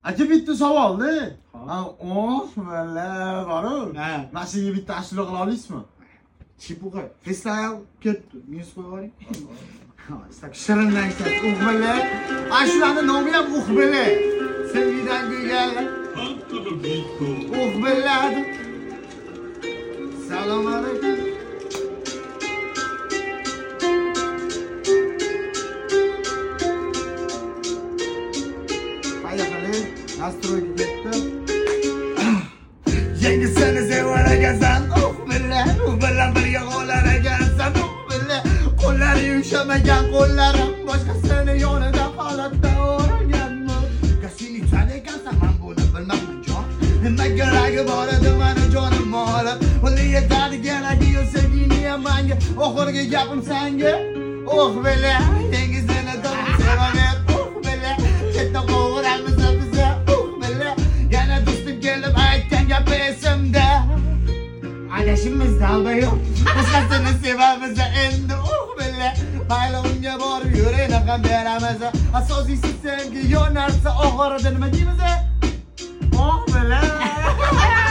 Aka bitta savolni. Valla bor. Ha. Mashinaga bitta ashula qila olasizmi? Chipuqa. Freestyle ketdi. Minus qo'yib oling. Shirindan ketdi. Uxbili. Ashulani nomi ham Uxbili. Sevgidan go'gal. Uxbili. Salom alaykum. Nastroyga ketdi. Yangi seni sevar ekansan, u bilan birga qolar ekansan, qo'llari yumshamagan qo'llarim boshqasini yonida holatda o'raganman. Gasillikdan ekansan, men buni bilmayman jon. Nima keragi bor edi meni jonim molib, uni yetadigan sevgini ham menga, oxirgi gapim senga. Bilan yangi seni topib sevaver, bilan chetda qovuramiz biz. Yana do'stim kelib aytgan gapi esimda. Adashimiz dalda yo'q. Boshqasini sevamiz endi bilan. Mayli unga borib yuraylik ham beramiz. Asosiysi sevgi yo'nalsa oxirida nima deymiz? Bilan.